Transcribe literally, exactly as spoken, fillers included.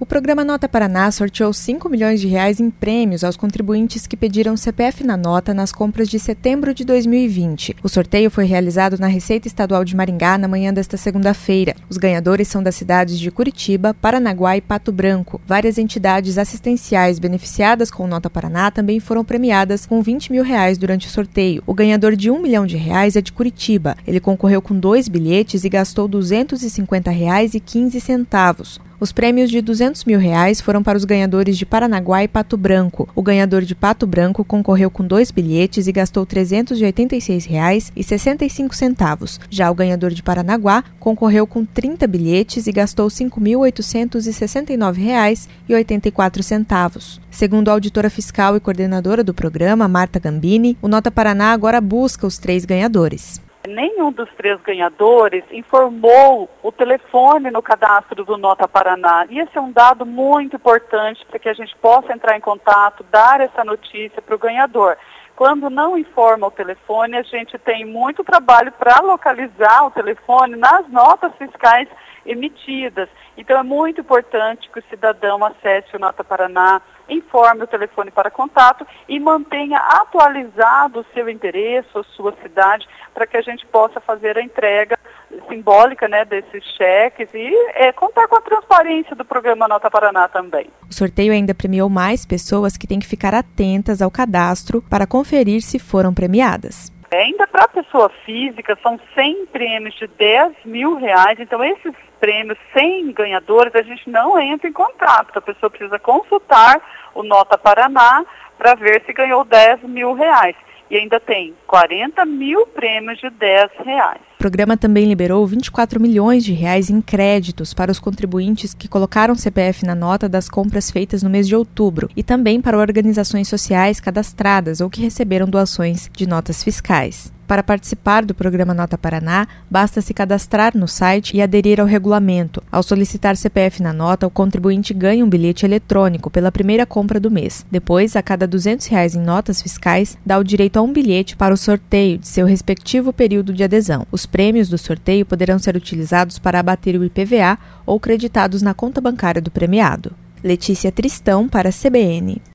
O programa Nota Paraná sorteou cinco milhões de reais em prêmios aos contribuintes que pediram C P F na nota nas compras de setembro de dois mil e vinte. O sorteio foi realizado na Receita Estadual de Maringá na manhã desta segunda-feira. Os ganhadores são das cidades de Curitiba, Paranaguá e Pato Branco. Várias entidades assistenciais beneficiadas com o Nota Paraná também foram premiadas com vinte mil reais durante o sorteio. O ganhador de um milhão de reais é de Curitiba. Ele concorreu com dois bilhetes e gastou duzentos e cinquenta reais e quinze centavos. Os prêmios de duzentos mil reais foram para os ganhadores de Paranaguá e Pato Branco. O ganhador de Pato Branco concorreu com dois bilhetes e gastou trezentos e oitenta e seis reais e sessenta e cinco centavos. Já o ganhador de Paranaguá concorreu com trinta bilhetes e gastou cinco mil oitocentos e sessenta e nove reais e oitenta e quatro centavos. Segundo a auditora fiscal e coordenadora do programa, Marta Gambini, o Nota Paraná agora busca os três ganhadores. Nenhum dos três ganhadores informou o telefone no cadastro do Nota Paraná. E esse é um dado muito importante para que a gente possa entrar em contato, dar essa notícia para o ganhador. Quando não informa o telefone, a gente tem muito trabalho para localizar o telefone nas notas fiscais emitidas. Então é muito importante que o cidadão acesse o Nota Paraná, informe o telefone para contato e mantenha atualizado o seu endereço, a sua cidade, para que a gente possa fazer a entrega simbólica, né, desses cheques e é, contar com a transparência do programa Nota Paraná também. O sorteio ainda premiou mais pessoas que têm que ficar atentas ao cadastro para conferir se foram premiadas. Ainda para a pessoa física, são cem prêmios de dez mil reais, então esses prêmios, cem ganhadores, a gente não entra em contato, a pessoa precisa consultar o Nota Paraná para ver se ganhou dez mil reais. E ainda tem quarenta mil prêmios de dez reais. O programa também liberou vinte e quatro milhões de reais em créditos para os contribuintes que colocaram C P F na nota das compras feitas no mês de outubro e também para organizações sociais cadastradas ou que receberam doações de notas fiscais. Para participar do programa Nota Paraná, basta se cadastrar no site e aderir ao regulamento. Ao solicitar C P F na nota, o contribuinte ganha um bilhete eletrônico pela primeira compra do mês. Depois, a cada duzentos reais em notas fiscais, dá o direito a um bilhete para o sorteio de seu respectivo período de adesão. Os prêmios do sorteio poderão ser utilizados para abater o I P V A ou creditados na conta bancária do premiado. Letícia Tristão para a C B N.